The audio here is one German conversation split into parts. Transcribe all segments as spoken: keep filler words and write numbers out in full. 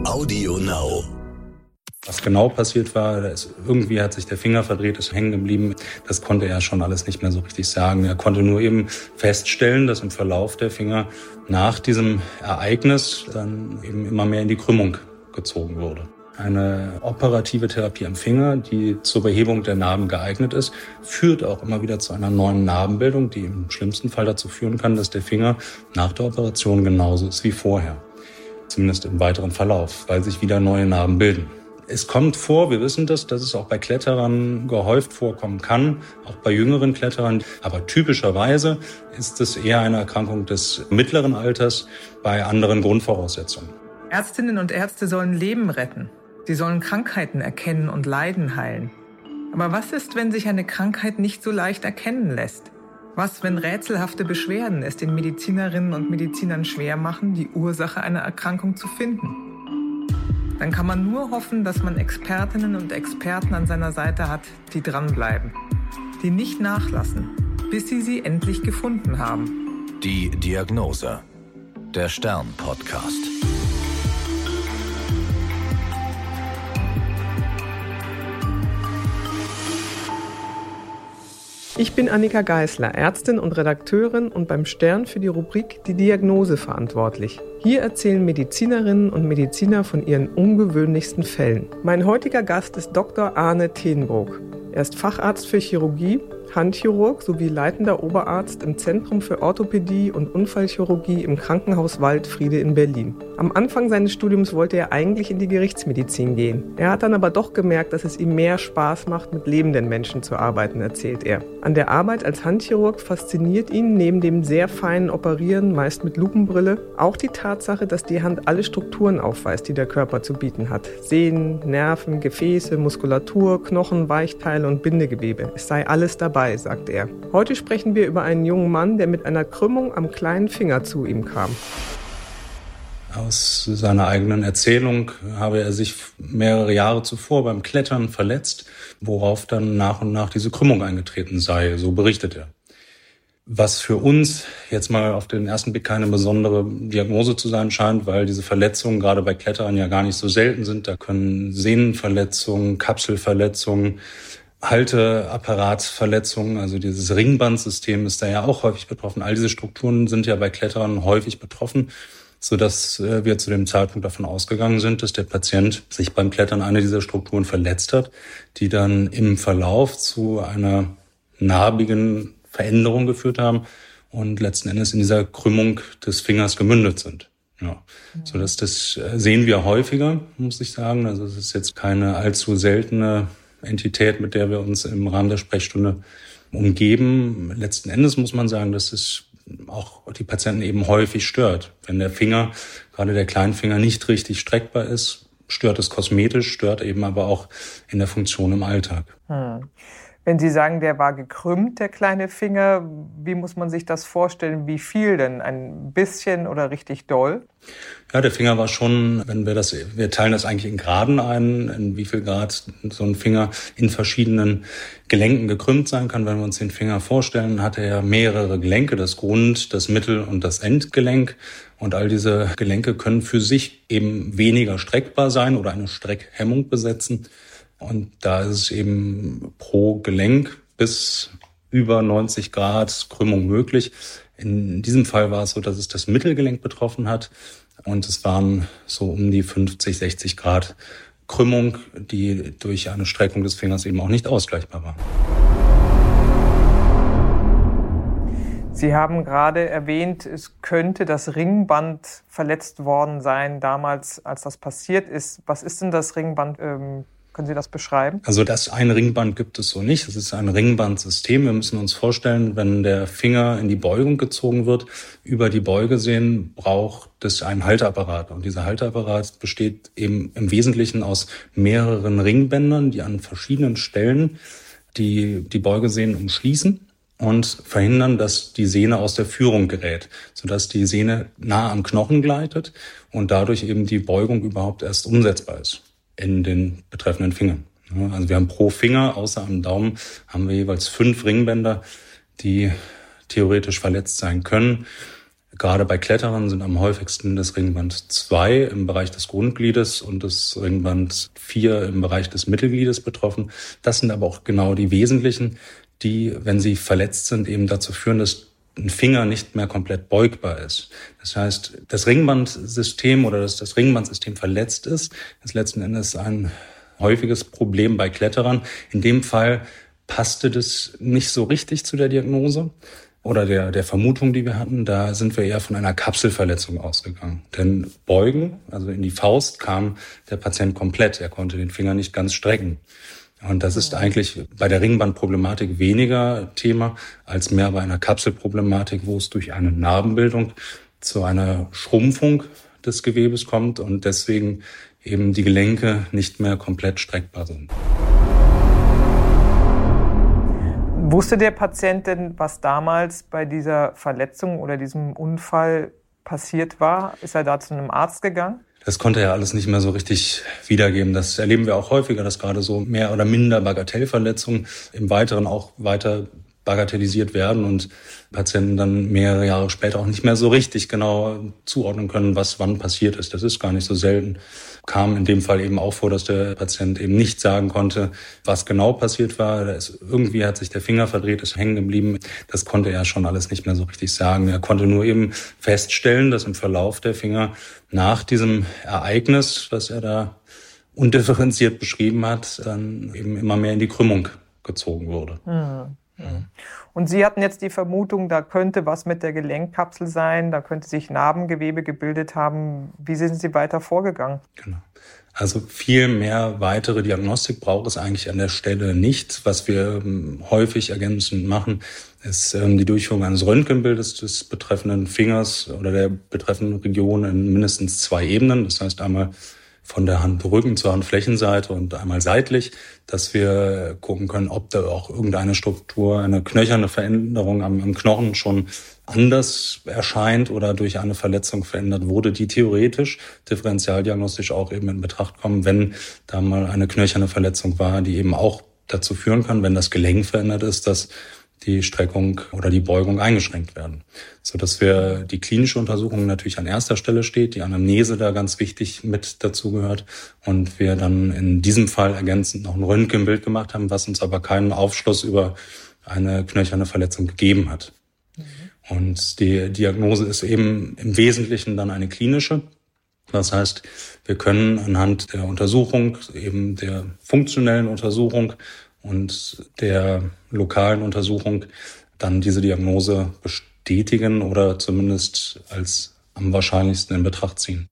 Audio Now. Was genau passiert war, ist, irgendwie hat sich der Finger verdreht, ist hängen geblieben. Das konnte er schon alles nicht mehr so richtig sagen. Er konnte nur eben feststellen, dass im Verlauf der Finger nach diesem Ereignis dann eben immer mehr in die Krümmung gezogen wurde. Eine operative Therapie am Finger, die zur Behebung der Narben geeignet ist, führt auch immer wieder zu einer neuen Narbenbildung, die im schlimmsten Fall dazu führen kann, dass der Finger nach der Operation genauso ist wie vorher. Zumindest im weiteren Verlauf, weil sich wieder neue Narben bilden. Es kommt vor, wir wissen das, dass es auch bei Kletterern gehäuft vorkommen kann, auch bei jüngeren Kletterern. Aber typischerweise ist es eher eine Erkrankung des mittleren Alters bei anderen Grundvoraussetzungen. Ärztinnen und Ärzte sollen Leben retten. Sie sollen Krankheiten erkennen und Leiden heilen. Aber was ist, wenn sich eine Krankheit nicht so leicht erkennen lässt? Was, wenn rätselhafte Beschwerden es den Medizinerinnen und Medizinern schwer machen, die Ursache einer Erkrankung zu finden? Dann kann man nur hoffen, dass man Expertinnen und Experten an seiner Seite hat, die dranbleiben, die nicht nachlassen, bis sie sie endlich gefunden haben. Die Diagnose. Der Stern-Podcast. Ich bin Annika Geisler, Ärztin und Redakteurin und beim Stern für die Rubrik Die Diagnose verantwortlich. Hier erzählen Medizinerinnen und Mediziner von ihren ungewöhnlichsten Fällen. Mein heutiger Gast ist Doktor Arne Tenbroek. Er ist Facharzt für Chirurgie, Handchirurg sowie leitender Oberarzt im Zentrum für Orthopädie und Unfallchirurgie im Krankenhaus Waldfriede in Berlin. Am Anfang seines Studiums wollte er eigentlich in die Gerichtsmedizin gehen. Er hat dann aber doch gemerkt, dass es ihm mehr Spaß macht, mit lebenden Menschen zu arbeiten, erzählt er. An der Arbeit als Handchirurg fasziniert ihn neben dem sehr feinen Operieren, meist mit Lupenbrille, auch die Tatsache, dass die Hand alle Strukturen aufweist, die der Körper zu bieten hat. Sehnen, Nerven, Gefäße, Muskulatur, Knochen, Weichteile und Bindegewebe. Es sei alles dabei, sagt er. Heute sprechen wir über einen jungen Mann, der mit einer Krümmung am kleinen Finger zu ihm kam. Aus seiner eigenen Erzählung habe er sich mehrere Jahre zuvor beim Klettern verletzt, worauf dann nach und nach diese Krümmung eingetreten sei, so berichtet er. Was für uns jetzt mal auf den ersten Blick keine besondere Diagnose zu sein scheint, weil diese Verletzungen gerade bei Kletterern ja gar nicht so selten sind. Da können Sehnenverletzungen, Kapselverletzungen, Halteapparatsverletzungen, also dieses Ringbandsystem ist da ja auch häufig betroffen. All diese Strukturen sind ja bei Kletterern häufig betroffen, sodass wir zu dem Zeitpunkt davon ausgegangen sind, dass der Patient sich beim Klettern eine dieser Strukturen verletzt hat, die dann im Verlauf zu einer narbigen Veränderung geführt haben und letzten Endes in dieser Krümmung des Fingers gemündet sind. Ja, so dass das sehen wir häufiger, muss ich sagen. Also es ist jetzt keine allzu seltene Entität, mit der wir uns im Rahmen der Sprechstunde umgeben. Letzten Endes muss man sagen, dass es auch die Patienten eben häufig stört. Wenn der Finger, gerade der Kleinfinger, nicht richtig streckbar ist, stört es kosmetisch, stört eben aber auch in der Funktion im Alltag. Hm. Wenn Sie sagen, der war gekrümmt, der kleine Finger, wie muss man sich das vorstellen? Wie viel denn? Ein bisschen oder richtig doll? Ja, der Finger war schon, wenn wir das, wir teilen das eigentlich in Graden ein, in wie viel Grad so ein Finger in verschiedenen Gelenken gekrümmt sein kann. Wenn wir uns den Finger vorstellen, hat er ja mehrere Gelenke, das Grund-, das Mittel- und das Endgelenk. Und all diese Gelenke können für sich eben weniger streckbar sein oder eine Streckhemmung besetzen. Und da ist es eben pro Gelenk bis über neunzig Grad Krümmung möglich. In diesem Fall war es so, dass es das Mittelgelenk betroffen hat. Und es waren so um die fünfzig, sechzig Grad Krümmung, die durch eine Streckung des Fingers eben auch nicht ausgleichbar war. Sie haben gerade erwähnt, es könnte das Ringband verletzt worden sein damals, als das passiert ist. Was ist denn das Ringband? Ähm Können Sie das beschreiben? Also das ein Ringband gibt es so nicht. Es ist ein Ringbandsystem. Wir müssen uns vorstellen, wenn der Finger in die Beugung gezogen wird, über die Beugesehnen braucht es einen Halteapparat. Und dieser Halteapparat besteht eben im Wesentlichen aus mehreren Ringbändern, die an verschiedenen Stellen die, die Beugesehnen umschließen und verhindern, dass die Sehne aus der Führung gerät, sodass die Sehne nah am Knochen gleitet und dadurch eben die Beugung überhaupt erst umsetzbar ist in den betreffenden Fingern. Also wir haben pro Finger, außer am Daumen, haben wir jeweils fünf Ringbänder, die theoretisch verletzt sein können. Gerade bei Kletterern sind am häufigsten das Ringband zwei im Bereich des Grundgliedes und das Ringband vier im Bereich des Mittelgliedes betroffen. Das sind aber auch genau die wesentlichen, die, wenn sie verletzt sind, eben dazu führen, dass ein Finger nicht mehr komplett beugbar ist. Das heißt, das Ringbandsystem oder dass das Ringbandsystem verletzt ist, ist letzten Endes ein häufiges Problem bei Kletterern. In dem Fall passte das nicht so richtig zu der Diagnose oder der, der Vermutung, die wir hatten. Da sind wir eher von einer Kapselverletzung ausgegangen. Denn Beugen, also in die Faust, kam der Patient komplett. Er konnte den Finger nicht ganz strecken. Und das ist eigentlich bei der Ringbandproblematik weniger Thema als mehr bei einer Kapselproblematik, wo es durch eine Narbenbildung zu einer Schrumpfung des Gewebes kommt und deswegen eben die Gelenke nicht mehr komplett streckbar sind. Wusste der Patient denn, was damals bei dieser Verletzung oder diesem Unfall passiert war? Ist er da zu einem Arzt gegangen? Das konnte er alles nicht mehr so richtig wiedergeben. Das erleben wir auch häufiger, dass gerade so mehr oder minder Bagatellverletzungen im Weiteren auch weiter bagatellisiert werden und Patienten dann mehrere Jahre später auch nicht mehr so richtig genau zuordnen können, was wann passiert ist. Das ist gar nicht so selten. Kam in dem Fall eben auch vor, dass der Patient eben nicht sagen konnte, was genau passiert war. Da ist, irgendwie hat sich der Finger verdreht, ist hängen geblieben. Das konnte er schon alles nicht mehr so richtig sagen. Er konnte nur eben feststellen, dass im Verlauf der Finger nach diesem Ereignis, was er da undifferenziert beschrieben hat, dann eben immer mehr in die Krümmung gezogen wurde. Mhm. Und Sie hatten jetzt die Vermutung, da könnte was mit der Gelenkkapsel sein, da könnte sich Narbengewebe gebildet haben. Wie sind Sie weiter vorgegangen? Genau. Also viel mehr weitere Diagnostik braucht es eigentlich an der Stelle nicht. Was wir häufig ergänzend machen, ist die Durchführung eines Röntgenbildes des betreffenden Fingers oder der betreffenden Region in mindestens zwei Ebenen. Das heißt einmal von der Handrücken zur Handflächenseite und einmal seitlich, dass wir gucken können, ob da auch irgendeine Struktur, eine knöcherne Veränderung am, am Knochen schon anders erscheint oder durch eine Verletzung verändert wurde, die theoretisch differentialdiagnostisch auch eben in Betracht kommen, wenn da mal eine knöcherne Verletzung war, die eben auch dazu führen kann, wenn das Gelenk verändert ist, dass die Streckung oder die Beugung eingeschränkt werden. So dass wir die klinische Untersuchung natürlich an erster Stelle steht, die Anamnese da ganz wichtig mit dazu gehört und wir dann in diesem Fall ergänzend noch ein Röntgenbild gemacht haben, was uns aber keinen Aufschluss über eine knöcherne Verletzung gegeben hat. Mhm. Und die Diagnose ist eben im Wesentlichen dann eine klinische. Das heißt, wir können anhand der Untersuchung, eben der funktionellen Untersuchung und der lokalen Untersuchung dann diese Diagnose bestätigen oder zumindest als am wahrscheinlichsten in Betracht ziehen.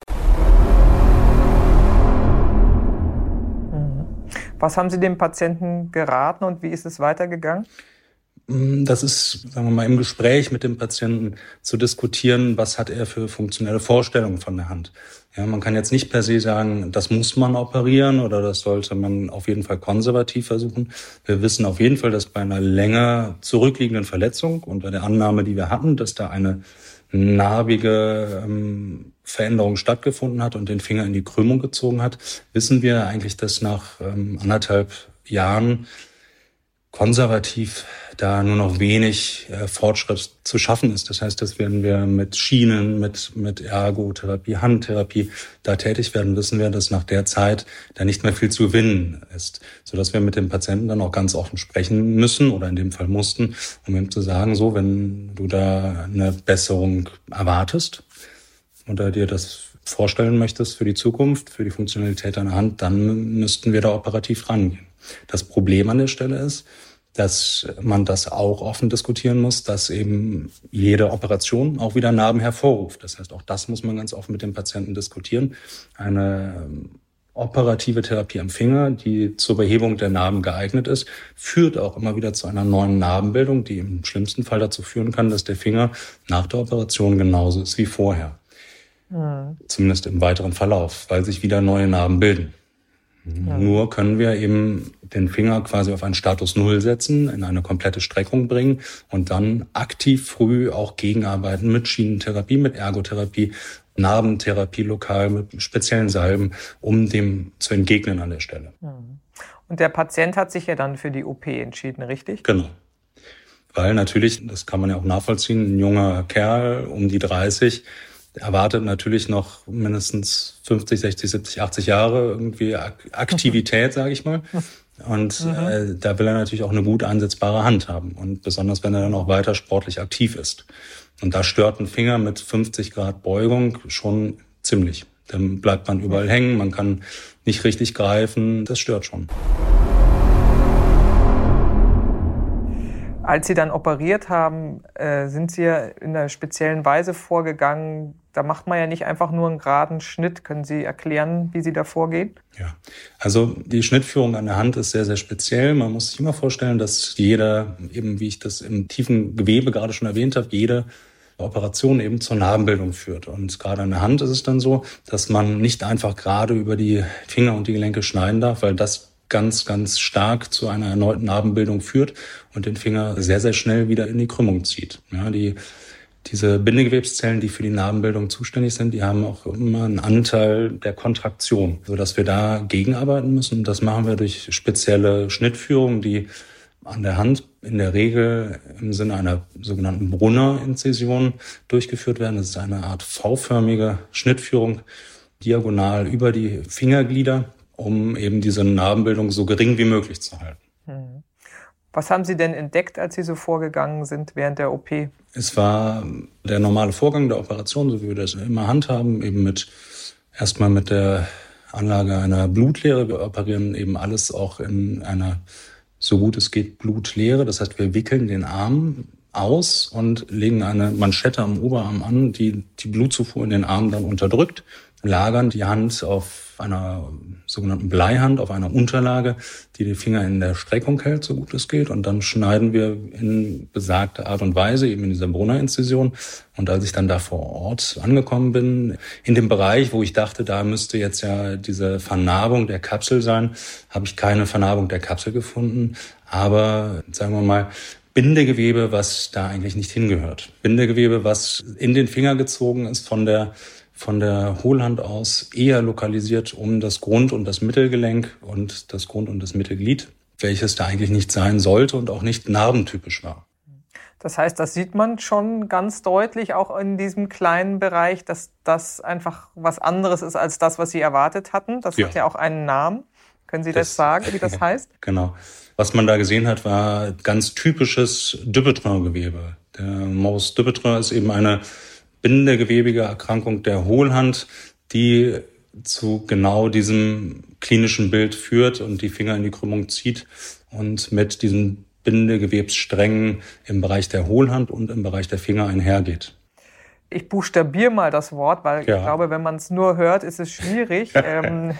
Was haben Sie dem Patienten geraten und wie ist es weitergegangen? Das ist, sagen wir mal, im Gespräch mit dem Patienten zu diskutieren, was hat er für funktionelle Vorstellungen von der Hand. Ja, man kann jetzt nicht per se sagen, das muss man operieren oder das sollte man auf jeden Fall konservativ versuchen. Wir wissen auf jeden Fall, dass bei einer länger zurückliegenden Verletzung und bei der Annahme, die wir hatten, dass da eine narbige ähm, Veränderung stattgefunden hat und den Finger in die Krümmung gezogen hat, wissen wir eigentlich, dass nach ähm, anderthalb Jahren konservativ da nur noch wenig äh, Fortschritt zu schaffen ist. Das heißt, dass wenn wir mit Schienen, mit mit Ergotherapie, Handtherapie da tätig werden, wissen wir, dass nach der Zeit da nicht mehr viel zu gewinnen ist, sodass wir mit dem Patienten dann auch ganz offen sprechen müssen oder in dem Fall mussten, um ihm zu sagen, so, wenn du da eine Besserung erwartest oder dir das vorstellen möchtest für die Zukunft, für die Funktionalität deiner Hand, dann müssten wir da operativ rangehen. Das Problem an der Stelle ist, dass man das auch offen diskutieren muss, dass eben jede Operation auch wieder Narben hervorruft. Das heißt, auch das muss man ganz offen mit dem Patienten diskutieren. Eine operative Therapie am Finger, die zur Behebung der Narben geeignet ist, führt auch immer wieder zu einer neuen Narbenbildung, die im schlimmsten Fall dazu führen kann, dass der Finger nach der Operation genauso ist wie vorher. Mhm. Zumindest im weiteren Verlauf, weil sich wieder neue Narben bilden. Ja. Nur können wir eben den Finger quasi auf einen Status Null setzen, in eine komplette Streckung bringen und dann aktiv früh auch gegenarbeiten mit Schienentherapie, mit Ergotherapie, Narbentherapie lokal, mit speziellen Salben, um dem zu entgegnen an der Stelle. Und der Patient hat sich ja dann für die O P entschieden, richtig? Genau. Weil natürlich, das kann man ja auch nachvollziehen, ein junger Kerl um die dreißig erwartet natürlich noch mindestens fünfzig, sechzig, siebzig, achtzig Jahre irgendwie Aktivität, sage ich mal. Und mhm. äh, da will er natürlich auch eine gut einsetzbare Hand haben. Und besonders, wenn er dann auch weiter sportlich aktiv ist. Und da stört ein Finger mit fünfzig Grad Beugung schon ziemlich. Dann bleibt man überall hängen, man kann nicht richtig greifen. Das stört schon. Als Sie dann operiert haben, äh, sind Sie ja in einer speziellen Weise vorgegangen. Da macht man ja nicht einfach nur einen geraden Schnitt. Können Sie erklären, wie Sie da vorgehen? Ja, also die Schnittführung an der Hand ist sehr, sehr speziell. Man muss sich immer vorstellen, dass jeder, eben wie ich das im tiefen Gewebe gerade schon erwähnt habe, jede Operation eben zur Narbenbildung führt. Und gerade an der Hand ist es dann so, dass man nicht einfach gerade über die Finger und die Gelenke schneiden darf, weil das ganz, ganz stark zu einer erneuten Narbenbildung führt und den Finger sehr, sehr schnell wieder in die Krümmung zieht. Ja, die, diese Bindegewebszellen, die für die Narbenbildung zuständig sind, die haben auch immer einen Anteil der Kontraktion, sodass wir da gegenarbeiten müssen. Das machen wir durch spezielle Schnittführungen, die an der Hand in der Regel im Sinne einer sogenannten Brunner-Inzision durchgeführt werden. Das ist eine Art V-förmige Schnittführung, diagonal über die Fingerglieder, um eben diese Narbenbildung so gering wie möglich zu halten. Was haben Sie denn entdeckt, als Sie so vorgegangen sind während der O P? Es war der normale Vorgang der Operation, so wie wir das immer handhaben, eben mit erstmal mit der Anlage einer Blutlehre. Wir operieren eben alles auch in einer, so gut es geht, Blutlehre. Das heißt, wir wickeln den Arm aus und legen eine Manschette am Oberarm an, die die Blutzufuhr in den Arm dann unterdrückt, lagern die Hand auf einer sogenannten Bleihand, auf einer Unterlage, die die Finger in der Streckung hält, so gut es geht. Und dann schneiden wir in besagter Art und Weise, eben in dieser Brunner-Inzision. Und als ich dann da vor Ort angekommen bin, in dem Bereich, wo ich dachte, da müsste jetzt ja diese Vernarbung der Kapsel sein, habe ich keine Vernarbung der Kapsel gefunden. Aber, sagen wir mal, Bindegewebe, was da eigentlich nicht hingehört. Bindegewebe, was in den Finger gezogen ist von der von der Hohlhand aus, eher lokalisiert um das Grund- und das Mittelgelenk und das Grund- und das Mittelglied, welches da eigentlich nicht sein sollte und auch nicht narbentypisch war. Das heißt, das sieht man schon ganz deutlich auch in diesem kleinen Bereich, dass das einfach was anderes ist als das, was Sie erwartet hatten. Das ja. hat ja auch einen Namen. Können Sie das, das sagen, wie das heißt? Genau. Was man da gesehen hat, war ganz typisches Dupuytren-Gewebe. Der Morbus Dupuytren ist eben eine bindegewebige Erkrankung der Hohlhand, die zu genau diesem klinischen Bild führt und die Finger in die Krümmung zieht und mit diesen Bindegewebssträngen im Bereich der Hohlhand und im Bereich der Finger einhergeht. Ich buchstabiere mal das Wort, weil ja. ich glaube, wenn man es nur hört, ist es schwierig. ähm,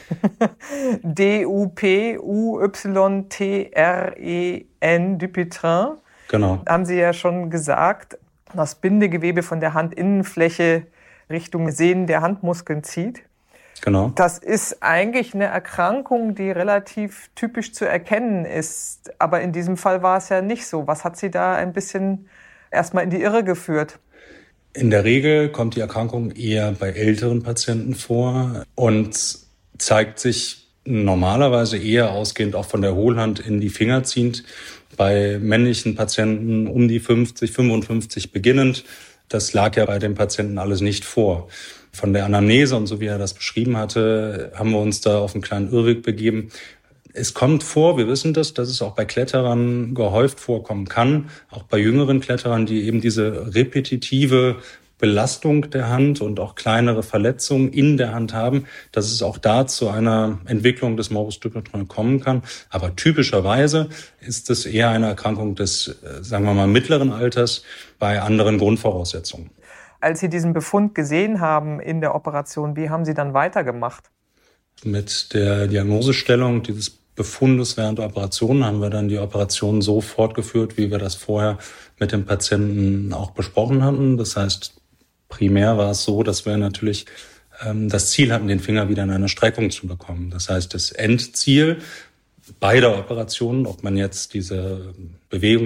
D U P U Y T R E N, Dupuytren. Genau. Haben Sie ja schon gesagt, das Bindegewebe von der Handinnenfläche Richtung Sehnen der Handmuskeln zieht. Genau. Das ist eigentlich eine Erkrankung, die relativ typisch zu erkennen ist. Aber in diesem Fall war es ja nicht so. Was hat Sie da ein bisschen erstmal in die Irre geführt? In der Regel kommt die Erkrankung eher bei älteren Patienten vor und zeigt sich normalerweise eher ausgehend auch von der Hohlhand in die Finger ziehend. Bei männlichen Patienten um die fünfzig, fünfundfünfzig beginnend. Das lag ja bei den Patienten alles nicht vor. Von der Anamnese und so wie er das beschrieben hatte, haben wir uns da auf einen kleinen Irrweg begeben. Es kommt vor, wir wissen das, dass es auch bei Kletterern gehäuft vorkommen kann, auch bei jüngeren Kletterern, die eben diese repetitive Belastung der Hand und auch kleinere Verletzungen in der Hand haben, dass es auch da zu einer Entwicklung des Morbus Dupuytren kommen kann. Aber typischerweise ist es eher eine Erkrankung des, sagen wir mal, mittleren Alters bei anderen Grundvoraussetzungen. Als Sie diesen Befund gesehen haben in der Operation, wie haben Sie dann weitergemacht? Mit der Diagnosestellung dieses Befundes während der Operation haben wir dann die Operation so fortgeführt, wie wir das vorher mit dem Patienten auch besprochen hatten. Das heißt, primär war es so, dass wir natürlich ähm, das Ziel hatten, den Finger wieder in eine Streckung zu bekommen. Das heißt, das Endziel beider Operationen, ob man jetzt diese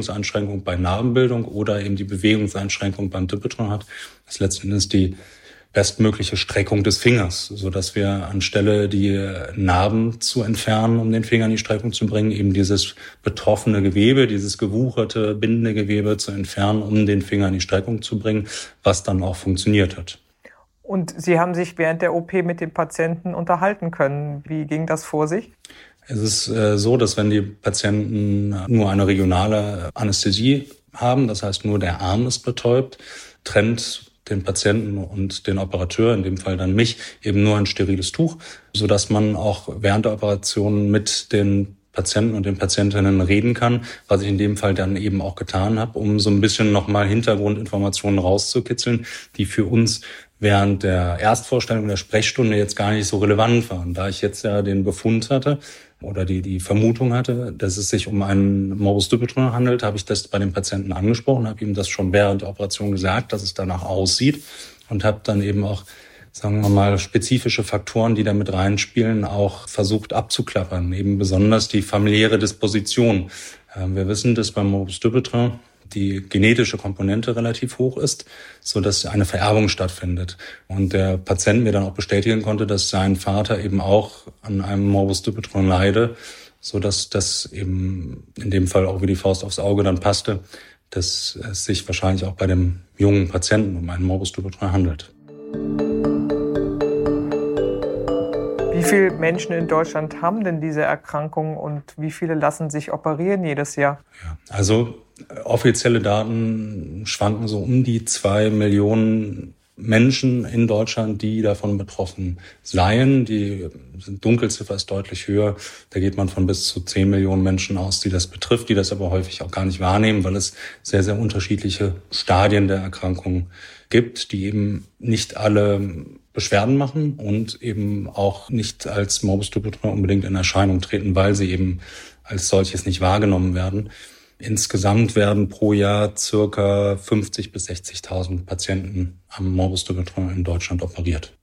Bewegungseinschränkung bei Narbenbildung oder eben die Bewegungseinschränkung beim Dupuytren hat, ist letzten Endes die bestmögliche Streckung des Fingers, so dass wir anstelle die Narben zu entfernen, um den Finger in die Streckung zu bringen, eben dieses betroffene Gewebe, dieses gewucherte, bindende Gewebe zu entfernen, um den Finger in die Streckung zu bringen, was dann auch funktioniert hat. Und Sie haben sich während der O P mit dem Patienten unterhalten können. Wie ging das vor sich? Es ist äh, so, dass wenn die Patienten nur eine regionale Anästhesie haben, das heißt nur der Arm ist betäubt, trennt den Patienten und den Operateur, in dem Fall dann mich, eben nur ein steriles Tuch, sodass man auch während der Operation mit den Patienten und den Patientinnen reden kann, was ich in dem Fall dann eben auch getan habe, um so ein bisschen nochmal Hintergrundinformationen rauszukitzeln, die für uns während der Erstvorstellung der Sprechstunde jetzt gar nicht so relevant waren. Da ich jetzt ja den Befund hatte oder die, die Vermutung hatte, dass es sich um einen Morbus Dupuytren handelt, habe ich das bei dem Patienten angesprochen, habe ihm das schon während der Operation gesagt, dass es danach aussieht und habe dann eben auch, sagen wir mal, spezifische Faktoren, die da mit reinspielen, auch versucht abzuklappern, eben besonders die familiäre Disposition. Wir wissen, dass beim Morbus Dupuytren die genetische Komponente relativ hoch ist, so dass eine Vererbung stattfindet. Und der Patient mir dann auch bestätigen konnte, dass sein Vater eben auch an einem Morbus Dupuytren leide, so dass das eben in dem Fall auch wie die Faust aufs Auge dann passte, dass es sich wahrscheinlich auch bei dem jungen Patienten um einen Morbus Dupuytren handelt. Wie viele Menschen in Deutschland haben denn diese Erkrankung und wie viele lassen sich operieren jedes Jahr? Ja, also offizielle Daten schwanken so um die zwei Millionen Menschen in Deutschland, die davon betroffen seien. Die Dunkelziffer ist deutlich höher. Da geht man von bis zu zehn Millionen Menschen aus, die das betrifft, die das aber häufig auch gar nicht wahrnehmen, weil es sehr, sehr unterschiedliche Stadien der Erkrankung gibt, die eben nicht alle Beschwerden machen und eben auch nicht als Morbus Dupuytren unbedingt in Erscheinung treten, weil sie eben als solches nicht wahrgenommen werden. Insgesamt werden pro Jahr circa fünfzigtausend bis sechzigtausend Patienten am Morbus Dupuytren in Deutschland operiert.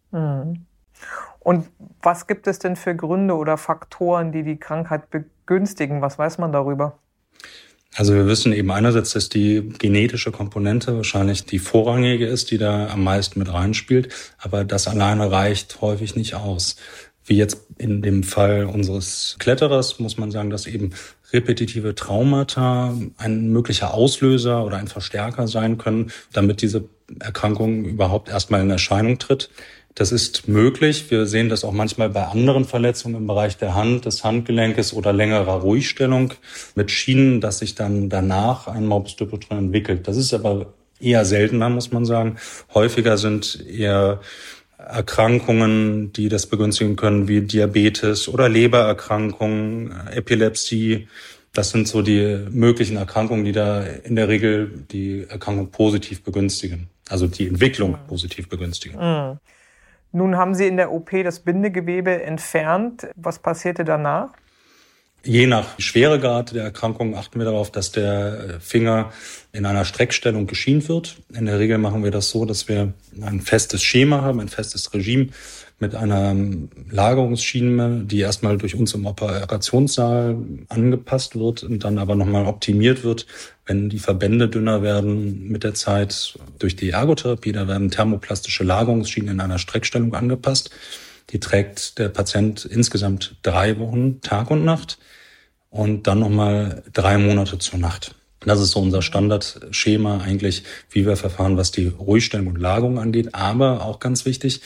Und was gibt es denn für Gründe oder Faktoren, die die Krankheit begünstigen? Was weiß man darüber? Also wir wissen eben einerseits, dass die genetische Komponente wahrscheinlich die vorrangige ist, die da am meisten mit reinspielt. Aber das alleine reicht häufig nicht aus. Wie jetzt in dem Fall unseres Kletterers muss man sagen, dass eben repetitive Traumata ein möglicher Auslöser oder ein Verstärker sein können, damit diese Erkrankung überhaupt erstmal in Erscheinung tritt. Das ist möglich. Wir sehen das auch manchmal bei anderen Verletzungen im Bereich der Hand, des Handgelenkes oder längerer Ruhigstellung mit Schienen, dass sich dann danach ein Morbus Dupuytren entwickelt. Das ist aber eher seltener, muss man sagen. Häufiger sind eher Erkrankungen, die das begünstigen können, wie Diabetes oder Lebererkrankungen, Epilepsie. Das sind so die möglichen Erkrankungen, die da in der Regel die Erkrankung positiv begünstigen, also die Entwicklung positiv begünstigen. Mhm. Nun haben Sie in der O P das Bindegewebe entfernt. Was passierte danach? Je nach Schweregrad der Erkrankung achten wir darauf, dass der Finger in einer Streckstellung geschient wird. In der Regel machen wir das so, dass wir ein festes Schema haben, ein festes Regime mit einer Lagerungsschiene, die erstmal durch uns im Operationssaal angepasst wird und dann aber nochmal optimiert wird, wenn die Verbände dünner werden mit der Zeit durch die Ergotherapie. Da werden thermoplastische Lagerungsschienen in einer Streckstellung angepasst. Die trägt der Patient insgesamt drei Wochen, Tag und Nacht, und dann nochmal drei Monate zur Nacht. Das ist so unser Standardschema eigentlich, wie wir verfahren, was die Ruhigstellung und Lagerung angeht. Aber auch ganz wichtig,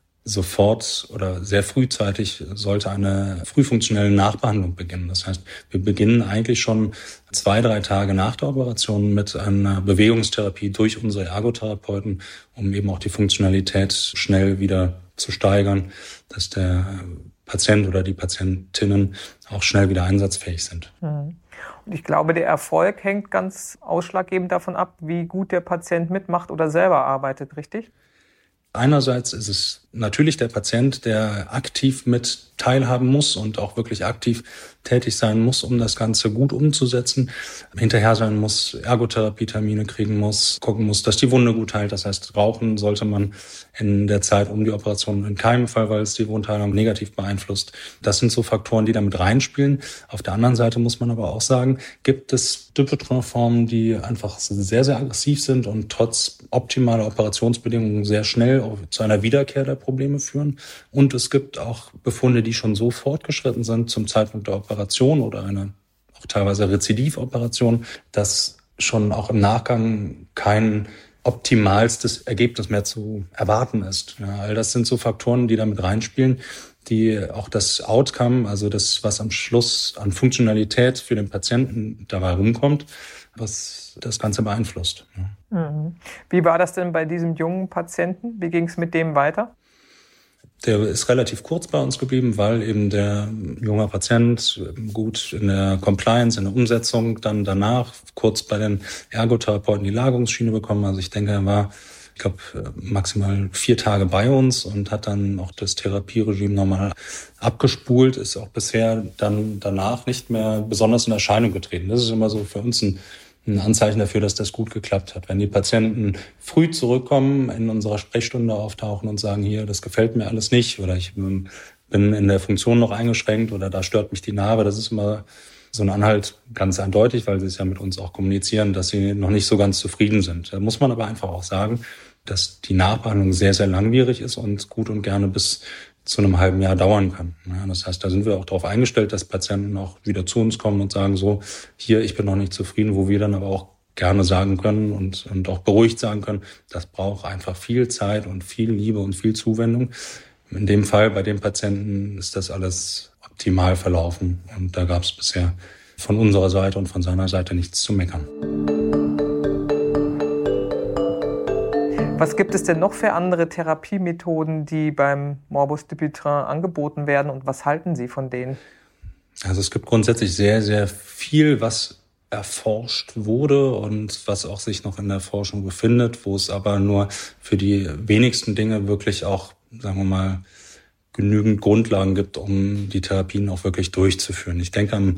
sofort oder sehr frühzeitig sollte eine frühfunktionelle Nachbehandlung beginnen. Das heißt, wir beginnen eigentlich schon zwei, drei Tage nach der Operation mit einer Bewegungstherapie durch unsere Ergotherapeuten, um eben auch die Funktionalität schnell wieder zu steigern, dass der Patient oder die Patientinnen auch schnell wieder einsatzfähig sind. Und ich glaube, der Erfolg hängt ganz ausschlaggebend davon ab, wie gut der Patient mitmacht oder selber arbeitet, richtig? Einerseits ist es natürlich der Patient, der aktiv mit teilhaben muss und auch wirklich aktiv tätig sein muss, um das Ganze gut umzusetzen. Hinterher sein muss, Ergotherapie-Termine kriegen muss, gucken muss, dass die Wunde gut heilt. Das heißt, rauchen sollte man in der Zeit um die Operation in keinem Fall, weil es die Wundheilung negativ beeinflusst. Das sind so Faktoren, die damit reinspielen. Auf der anderen Seite muss man aber auch sagen, gibt es Dupuytren-Formen, die einfach sehr, sehr aggressiv sind und trotz optimaler Operationsbedingungen sehr schnell auch zu einer Wiederkehr der Probleme führen. Und es gibt auch Befunde, die schon so fortgeschritten sind zum Zeitpunkt der Operation oder einer auch teilweise Rezidivoperation, dass schon auch im Nachgang kein optimalstes Ergebnis mehr zu erwarten ist. Ja, all das sind so Faktoren, die damit reinspielen, die auch das Outcome, also das, was am Schluss an Funktionalität für den Patienten dabei rumkommt, was das Ganze beeinflusst. Mhm. Wie war das denn bei diesem jungen Patienten? Wie ging es mit dem weiter? Der ist relativ kurz bei uns geblieben, weil eben der junge Patient gut in der Compliance, in der Umsetzung dann danach kurz bei den Ergotherapeuten die Lagerungsschiene bekommen. Also ich denke, er war, ich glaube, maximal vier Tage bei uns und hat dann auch das Therapieregime nochmal abgespult, ist auch bisher dann danach nicht mehr besonders in Erscheinung getreten. Das ist immer so für uns ein ein Anzeichen dafür, dass das gut geklappt hat. Wenn die Patienten früh zurückkommen, in unserer Sprechstunde auftauchen und sagen, hier, das gefällt mir alles nicht oder ich bin in der Funktion noch eingeschränkt oder da stört mich die Narbe, das ist immer so ein Anhalt ganz eindeutig, weil sie es ja mit uns auch kommunizieren, dass sie noch nicht so ganz zufrieden sind. Da muss man aber einfach auch sagen, dass die Nachbehandlung sehr, sehr langwierig ist und gut und gerne bis zu einem halben Jahr dauern kann. Ja, das heißt, da sind wir auch darauf eingestellt, dass Patienten auch wieder zu uns kommen und sagen so, hier, ich bin noch nicht zufrieden, wo wir dann aber auch gerne sagen können und, und auch beruhigt sagen können, das braucht einfach viel Zeit und viel Liebe und viel Zuwendung. In dem Fall bei den Patienten ist das alles optimal verlaufen und da gab es bisher von unserer Seite und von seiner Seite nichts zu meckern. Was gibt es denn noch für andere Therapiemethoden, die beim Morbus Dupuytren angeboten werden und was halten Sie von denen? Also es gibt grundsätzlich sehr, sehr viel, was erforscht wurde und was auch sich noch in der Forschung befindet, wo es aber nur für die wenigsten Dinge wirklich auch, sagen wir mal, genügend Grundlagen gibt, um die Therapien auch wirklich durchzuführen. Ich denke, am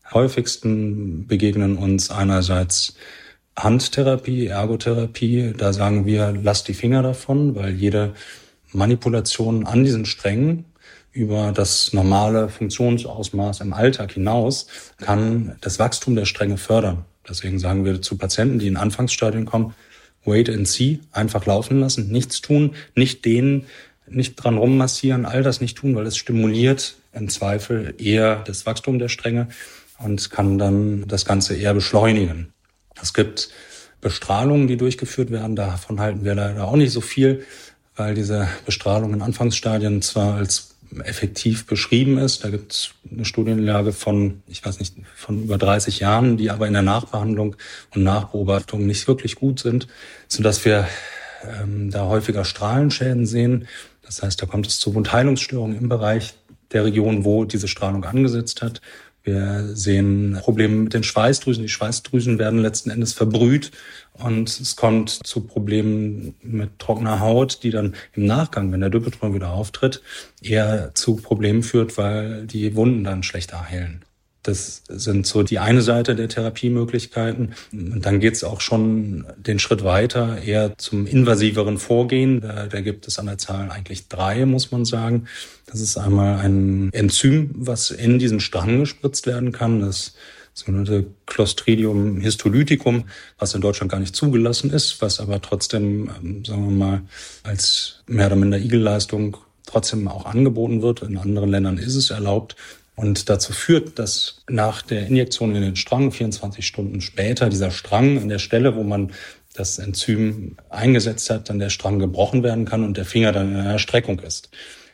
häufigsten begegnen uns einerseits Handtherapie, Ergotherapie, da sagen wir, lasst die Finger davon, weil jede Manipulation an diesen Strängen über das normale Funktionsausmaß im Alltag hinaus kann das Wachstum der Stränge fördern. Deswegen sagen wir zu Patienten, die in Anfangsstadien kommen, wait and see, einfach laufen lassen, nichts tun, nicht dehnen, nicht dran rummassieren, all das nicht tun, weil es stimuliert im Zweifel eher das Wachstum der Stränge und kann dann das Ganze eher beschleunigen. Es gibt Bestrahlungen, die durchgeführt werden. Davon halten wir leider auch nicht so viel, weil diese Bestrahlung in Anfangsstadien zwar als effektiv beschrieben ist. Da gibt es eine Studienlage von, ich weiß nicht, von über dreißig Jahren, die aber in der Nachbehandlung und Nachbeobachtung nicht wirklich gut sind, sodass wir ähm, da häufiger Strahlenschäden sehen. Das heißt, da kommt es zu Wundheilungsstörungen im Bereich der Region, wo diese Strahlung angesetzt hat. Wir sehen Probleme mit den Schweißdrüsen. Die Schweißdrüsen werden letzten Endes verbrüht und es kommt zu Problemen mit trockener Haut, die dann im Nachgang, wenn der Dupuytren wieder auftritt, eher zu Problemen führt, weil die Wunden dann schlechter heilen. Das sind so die eine Seite der Therapiemöglichkeiten. Und dann geht es auch schon den Schritt weiter, eher zum invasiveren Vorgehen. Da, da gibt es an der Zahl eigentlich drei, muss man sagen. Das ist einmal ein Enzym, was in diesen Strang gespritzt werden kann. Das sogenannte Clostridium histolyticum, was in Deutschland gar nicht zugelassen ist, was aber trotzdem, sagen wir mal, als mehr oder minder Igelleistung trotzdem auch angeboten wird. In anderen Ländern ist es erlaubt. Und dazu führt, dass nach der Injektion in den Strang vierundzwanzig Stunden später dieser Strang an der Stelle, wo man das Enzym eingesetzt hat, dann der Strang gebrochen werden kann und der Finger dann in einer Streckung ist.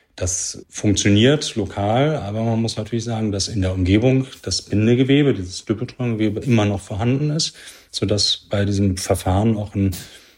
Das funktioniert lokal, aber man muss natürlich sagen, dass in der Umgebung das Bindegewebe, dieses Dupuytren-Gewebe immer noch vorhanden ist, sodass bei diesem Verfahren auch ein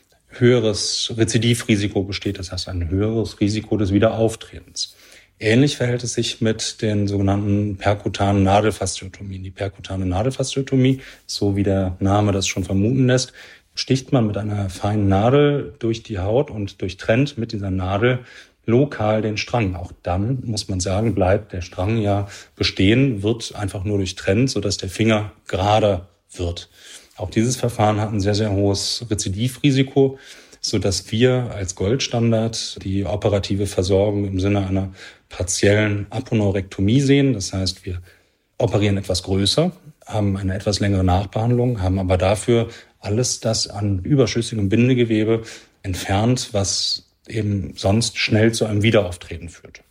höheres Rezidivrisiko besteht, das heißt ein höheres Risiko des Wiederauftretens. Ähnlich verhält es sich mit den sogenannten perkutanen Nadelfasziektomien. Die perkutane Nadelfasziektomie, so wie der Name das schon vermuten lässt, sticht man mit einer feinen Nadel durch die Haut und durchtrennt mit dieser Nadel lokal den Strang. Auch dann, muss man sagen, bleibt der Strang ja bestehen, wird einfach nur durchtrennt, sodass der Finger gerade wird. Auch dieses Verfahren hat ein sehr, sehr hohes Rezidivrisiko, sodass wir als Goldstandard die operative Versorgung im Sinne einer partiellen Aponeurektomie sehen. Das heißt, wir operieren etwas größer, haben eine etwas längere Nachbehandlung, haben aber dafür alles das an überschüssigem Bindegewebe entfernt, was eben sonst schnell zu einem Wiederauftreten führt.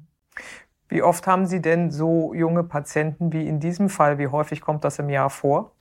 Wie oft haben Sie denn so junge Patienten wie in diesem Fall? Wie häufig kommt das im Jahr vor?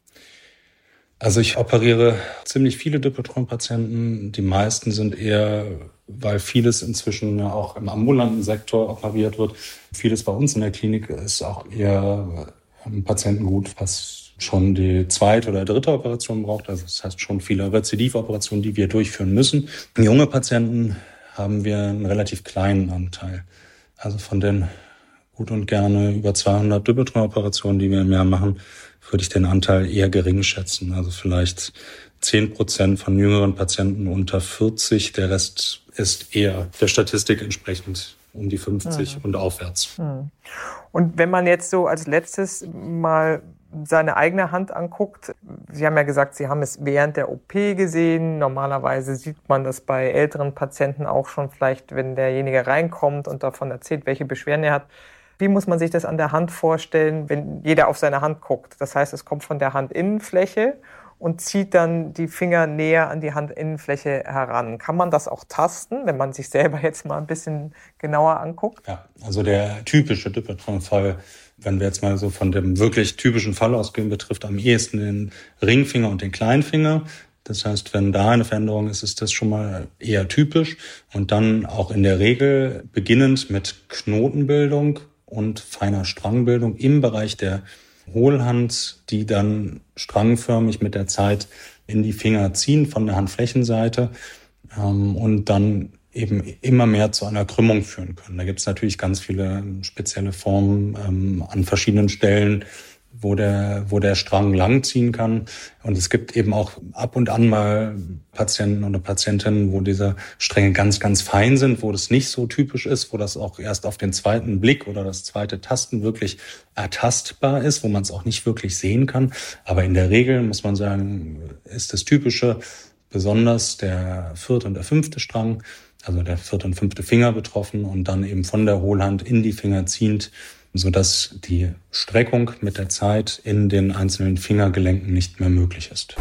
Also ich operiere ziemlich viele Diplotron-Patienten. Die meisten sind eher, weil vieles inzwischen ja auch im ambulanten Sektor operiert wird. Vieles bei uns in der Klinik ist auch eher ein Patientengut, was schon die zweite oder dritte Operation braucht. Also das heißt schon viele Rezidivoperationen, die wir durchführen müssen. Junge Patienten haben wir einen relativ kleinen Anteil. Also von den gut und gerne über zweihundert Diplotron-Operationen, die wir im Jahr machen, würde ich den Anteil eher gering schätzen. Also vielleicht zehn Prozent von jüngeren Patienten unter vierzig. Der Rest ist eher der Statistik entsprechend um die fünfzig mhm. und aufwärts. Mhm. Und wenn man jetzt so als letztes mal seine eigene Hand anguckt, Sie haben ja gesagt, Sie haben es während der O P gesehen. Normalerweise sieht man das bei älteren Patienten auch schon vielleicht, wenn derjenige reinkommt und davon erzählt, welche Beschwerden er hat. Wie muss man sich das an der Hand vorstellen, wenn jeder auf seine Hand guckt? Das heißt, es kommt von der Handinnenfläche und zieht dann die Finger näher an die Handinnenfläche heran. Kann man das auch tasten, wenn man sich selber jetzt mal ein bisschen genauer anguckt? Ja, also der typische Diplotron-Fall, wenn wir jetzt mal so von dem wirklich typischen Fall ausgehen, betrifft am ehesten den Ringfinger und den Kleinfinger. Das heißt, wenn da eine Veränderung ist, ist das schon mal eher typisch. Und dann auch in der Regel beginnend mit Knotenbildung und feiner Strangbildung im Bereich der Hohlhand, die dann strangförmig mit der Zeit in die Finger ziehen von der Handflächenseite ähm, und dann eben immer mehr zu einer Krümmung führen können. Da gibt es natürlich ganz viele spezielle Formen ähm, an verschiedenen Stellen, wo der, wo der Strang langziehen kann. Und es gibt eben auch ab und an mal Patienten oder Patientinnen, wo diese Stränge ganz, ganz fein sind, wo das nicht so typisch ist, wo das auch erst auf den zweiten Blick oder das zweite Tasten wirklich ertastbar ist, wo man es auch nicht wirklich sehen kann. Aber in der Regel, muss man sagen, ist das Typische besonders der vierte und der fünfte Strang, also der vierte und fünfte Finger betroffen und dann eben von der Hohlhand in die Finger ziehend, sodass die Streckung mit der Zeit in den einzelnen Fingergelenken nicht mehr möglich ist.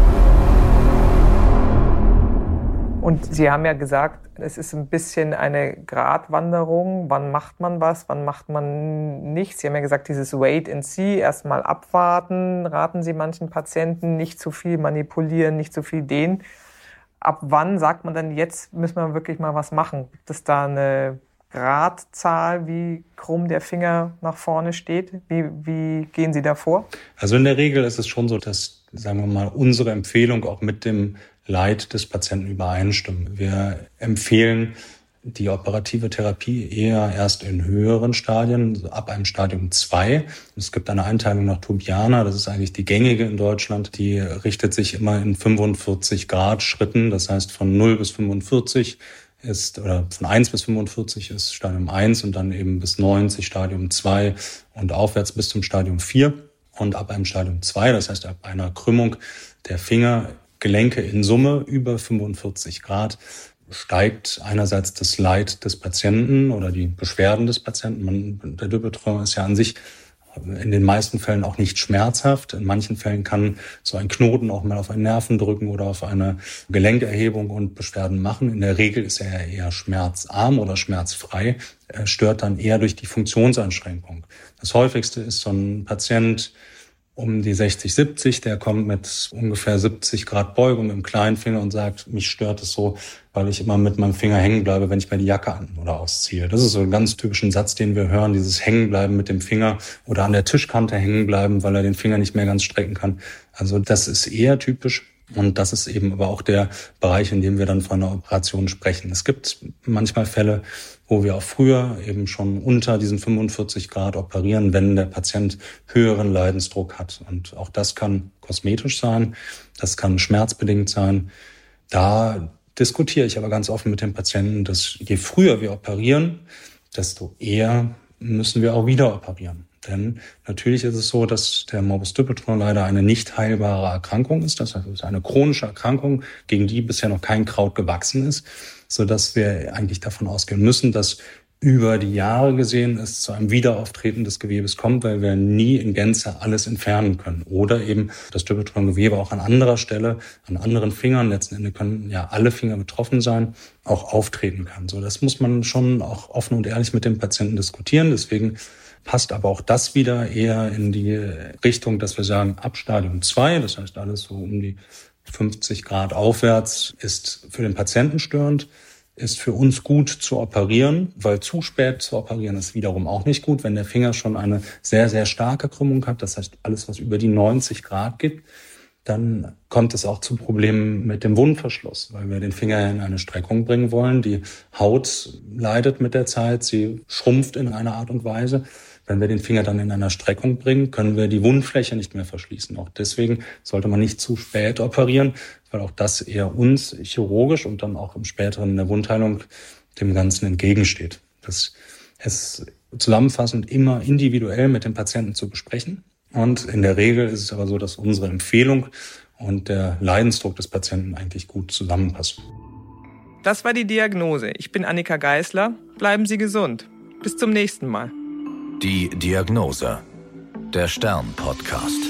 Und Sie haben ja gesagt, es ist ein bisschen eine Gratwanderung. Wann macht man was, wann macht man nichts? Sie haben ja gesagt, dieses Wait and See, erstmal abwarten, raten Sie manchen Patienten, nicht zu viel manipulieren, nicht zu viel dehnen. Ab wann sagt man dann, jetzt müssen wir wirklich mal was machen? Gibt es da eine Gradzahl, wie krumm der Finger nach vorne steht? Wie, wie gehen Sie da vor? Also in der Regel ist es schon so, dass, sagen wir mal, unsere Empfehlung auch mit dem Leid des Patienten übereinstimmen. Wir empfehlen die operative Therapie eher erst in höheren Stadien, also ab einem Stadium zwei. Es gibt eine Einteilung nach Tobiana, das ist eigentlich die gängige in Deutschland. Die richtet sich immer in fünfundvierzig Grad Schritten, das heißt von null bis fünfundvierzig ist, oder von eins bis fünfundvierzig ist Stadium eins und dann eben bis neunzig Stadium zwei und aufwärts bis zum Stadium vier. Und ab einem Stadium zwei, das heißt ab einer Krümmung der Fingergelenke in Summe über fünfundvierzig Grad, steigt einerseits das Leid des Patienten oder die Beschwerden des Patienten. Man, der Diplotron ist ja an sich in den meisten Fällen auch nicht schmerzhaft. In manchen Fällen kann so ein Knoten auch mal auf einen Nerven drücken oder auf eine Gelenkerhebung und Beschwerden machen. In der Regel ist er eher schmerzarm oder schmerzfrei. Er stört dann eher durch die Funktionseinschränkung. Das häufigste ist so ein Patient um die sechzig, siebzig, der kommt mit ungefähr siebzig Grad Beugung im Kleinfinger und sagt, mich stört es so, weil ich immer mit meinem Finger hängen bleibe, wenn ich mir die Jacke an- oder ausziehe. Das ist so ein ganz typischen Satz, den wir hören, dieses Hängenbleiben mit dem Finger oder an der Tischkante hängen bleiben, weil er den Finger nicht mehr ganz strecken kann. Also das ist eher typisch. Und das ist eben aber auch der Bereich, in dem wir dann von einer Operation sprechen. Es gibt manchmal Fälle, wo wir auch früher eben schon unter diesen fünfundvierzig Grad operieren, wenn der Patient höheren Leidensdruck hat. Und auch das kann kosmetisch sein, das kann schmerzbedingt sein. Da diskutiere ich aber ganz offen mit dem Patienten, dass je früher wir operieren, desto eher müssen wir auch wieder operieren. Denn natürlich ist es so, dass der Morbus Diplotron leider eine nicht heilbare Erkrankung ist. Das heißt, es ist eine chronische Erkrankung, gegen die bisher noch kein Kraut gewachsen ist, sodass wir eigentlich davon ausgehen müssen, dass über die Jahre gesehen es zu einem Wiederauftreten des Gewebes kommt, weil wir nie in Gänze alles entfernen können. Oder eben das Dürretrophengewebe auch an anderer Stelle, an anderen Fingern, letzten Endes können ja alle Finger betroffen sein, auch auftreten kann. So, das muss man schon auch offen und ehrlich mit dem Patienten diskutieren. Deswegen passt aber auch das wieder eher in die Richtung, dass wir sagen, ab Stadium zwei, das heißt alles so um die fünfzig Grad aufwärts, ist für den Patienten störend. Ist für uns gut zu operieren, weil zu spät zu operieren ist wiederum auch nicht gut, wenn der Finger schon eine sehr, sehr starke Krümmung hat. Das heißt, alles, was über die neunzig Grad geht, dann kommt es auch zu Problemen mit dem Wundverschluss, weil wir den Finger in eine Streckung bringen wollen. Die Haut leidet mit der Zeit, sie schrumpft in einer Art und Weise. Wenn wir den Finger dann in einer Streckung bringen, können wir die Wundfläche nicht mehr verschließen. Auch deswegen sollte man nicht zu spät operieren, weil auch das eher uns chirurgisch und dann auch im späteren in der Wundheilung dem Ganzen entgegensteht. Das ist zusammenfassend immer individuell mit dem Patienten zu besprechen. Und in der Regel ist es aber so, dass unsere Empfehlung und der Leidensdruck des Patienten eigentlich gut zusammenpassen. Das war die Diagnose. Ich bin Annika Geisler. Bleiben Sie gesund. Bis zum nächsten Mal. Die Diagnose. Der Stern-Podcast.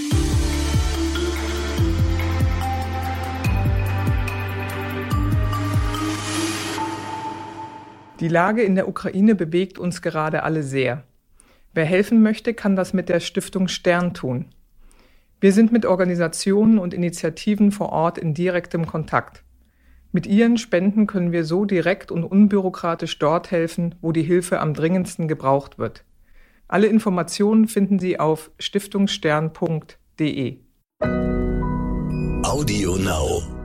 Die Lage in der Ukraine bewegt uns gerade alle sehr. Wer helfen möchte, kann das mit der Stiftung Stern tun. Wir sind mit Organisationen und Initiativen vor Ort in direktem Kontakt. Mit ihren Spenden können wir so direkt und unbürokratisch dort helfen, wo die Hilfe am dringendsten gebraucht wird. Alle Informationen finden Sie auf stiftungsstern punkt de. Audio Now.